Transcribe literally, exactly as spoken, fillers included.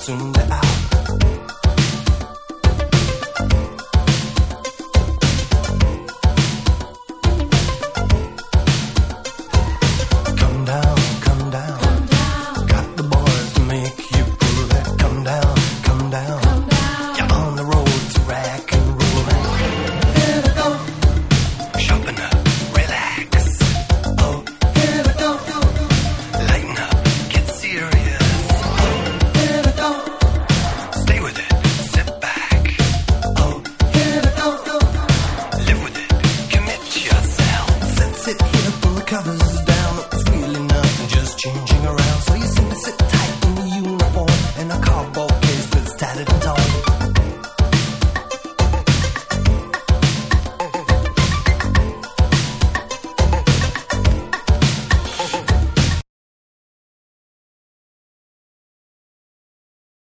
soon be out. Come down, come down, come down. Got the boys to make you pull it. Come down, come down, come down. You're on the road to rock and roll. Here we go. Sharpen up, relax. Oh, here we go. Lighten up, get serious. Oh, here we go. Stay with it, sit back. Oh, here we go. Live with it, commit yourself. Sit, sit here, pull the covers